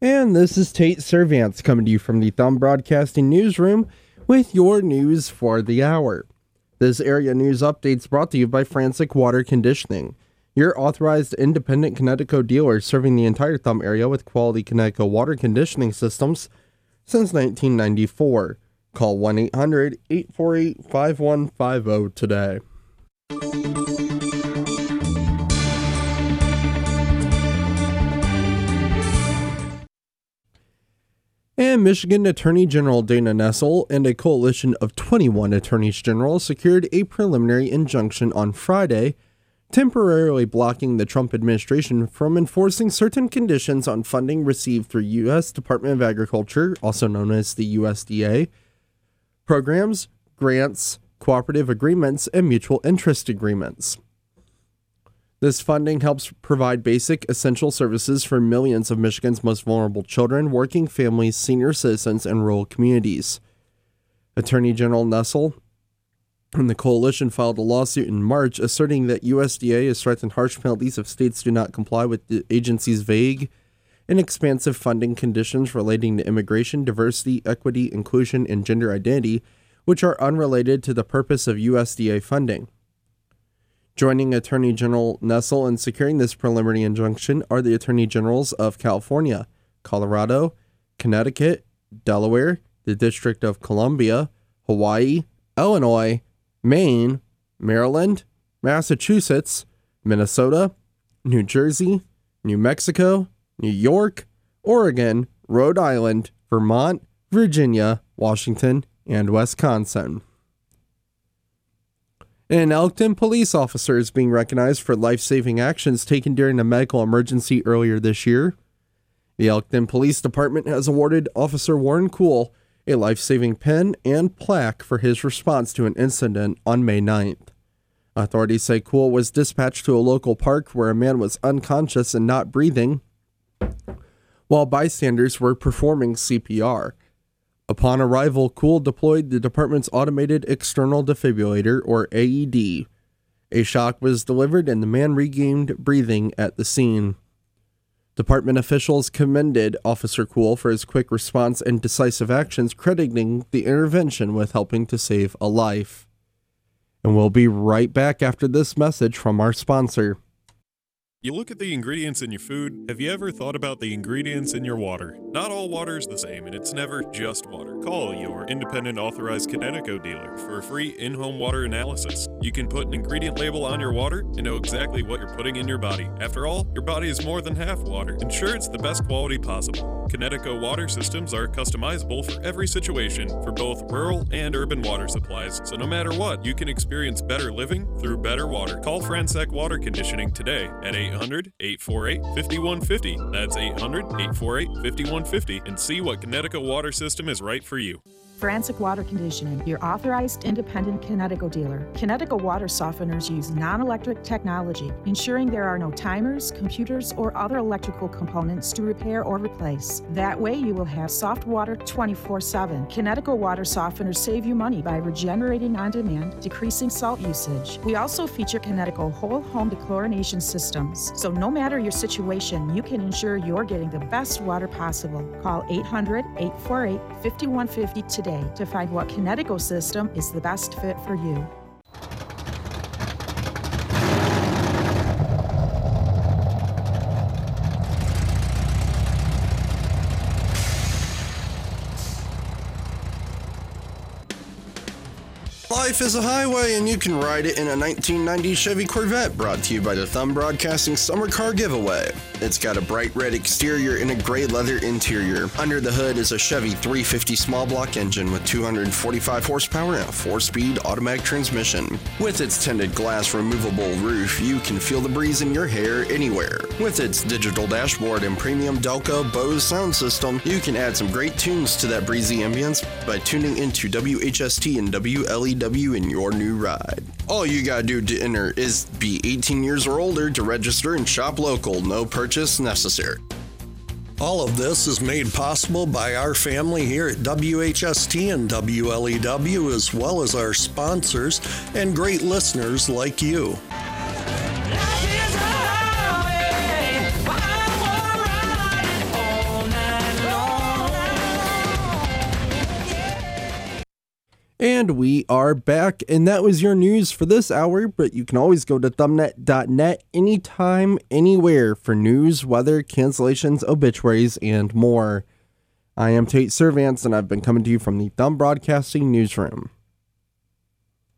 And this is Tate Servants coming to you from the Thumb Broadcasting Newsroom with your news for the hour. This area news update is brought to you by Frantic Water Conditioning, your authorized independent Kinetico dealer serving the entire Thumb area with quality Kinetico water conditioning systems since 1994. Call 1-800-848-5150 today. And Michigan Attorney General Dana Nessel and a coalition of 21 attorneys general secured a preliminary injunction on Friday, temporarily blocking the Trump administration from enforcing certain conditions on funding received through U.S. Department of Agriculture, also known as the USDA, programs, grants, cooperative agreements, and mutual interest agreements. This funding helps provide basic, essential services for millions of Michigan's most vulnerable children, working families, senior citizens, and rural communities. Attorney General Nessel and the coalition filed a lawsuit in March asserting that USDA has threatened harsh penalties if states do not comply with the agency's vague and expansive funding conditions relating to immigration, diversity, equity, inclusion, and gender identity, which are unrelated to the purpose of USDA funding. Joining Attorney General Nessel in securing this preliminary injunction are the Attorney Generals of California, Colorado, Connecticut, Delaware, the District of Columbia, Hawaii, Illinois, Maine, Maryland, Massachusetts, Minnesota, New Jersey, New Mexico, New York, Oregon, Rhode Island, Vermont, Virginia, Washington, and Wisconsin. An Elkton police officer is being recognized for life-saving actions taken during a medical emergency earlier this year. The Elkton Police Department has awarded Officer Warren Kuhl a life-saving pin and plaque for his response to an incident on May 9th. Authorities say Kuhl was dispatched to a local park where a man was unconscious and not breathing, while bystanders were performing CPR. Upon arrival, Kuhl deployed the department's automated external defibrillator, or AED. A shock was delivered and the man regained breathing at the scene. Department officials commended Officer Kuhl for his quick response and decisive actions, crediting the intervention with helping to save a life. And we'll be right back after this message from our sponsor. You look at the ingredients in your food. Have you ever thought about the ingredients in your water? Not all water is the same, and it's never just water. Call your independent authorized Kinetico dealer for a free in-home water analysis. You can put an ingredient label on your water and know exactly what you're putting in your body. After all, your body is more than half water. Ensure it's the best quality possible. Kinetico water systems are customizable for every situation for both rural and urban water supplies. So no matter what, you can experience better living through better water. Call Frantic Water Conditioning today at 800-848-5150. That's 800-848-5150 and see what Kinetico water system is right for you. Frantic Water Conditioning, your authorized independent Kinetico dealer. Kinetico water softeners use non-electric technology, ensuring there are no timers, computers, or other electrical components to repair or replace. That way you will have soft water 24/7. Kinetico water softeners save you money by regenerating on demand, decreasing salt usage. We also feature Kinetico whole home dechlorination systems, so no matter your situation, you can ensure you're getting the best water possible. Call 800-848-5150 today to find what Kinetico system is the best fit for you. Life is a highway and you can ride it in a 1990 Chevy Corvette, brought to you by the Thumb Broadcasting Summer Car Giveaway. It's got a bright red exterior and a gray leather interior. Under the hood is a Chevy 350 small block engine with 245 horsepower and a 4-speed automatic transmission. With its tinted glass removable roof, you can feel the breeze in your hair anywhere. With its digital dashboard and premium Delco Bose sound system, you can add some great tunes to that breezy ambience by tuning into WHST and WLEW in your new ride. All you gotta do to enter is be 18 years or older to register and shop local. No purchase necessary. All of this is made possible by our family here at WHST and WLEW, as well as our sponsors and great listeners like you. Life is a highway, I wanna ride it all night. And we are back, and that was your news for this hour, but you can always go to thumbnet.net anytime, anywhere for news, weather, cancellations, obituaries, and more. I am Tate Servants, and I've been coming to you from the Thumb Broadcasting Newsroom.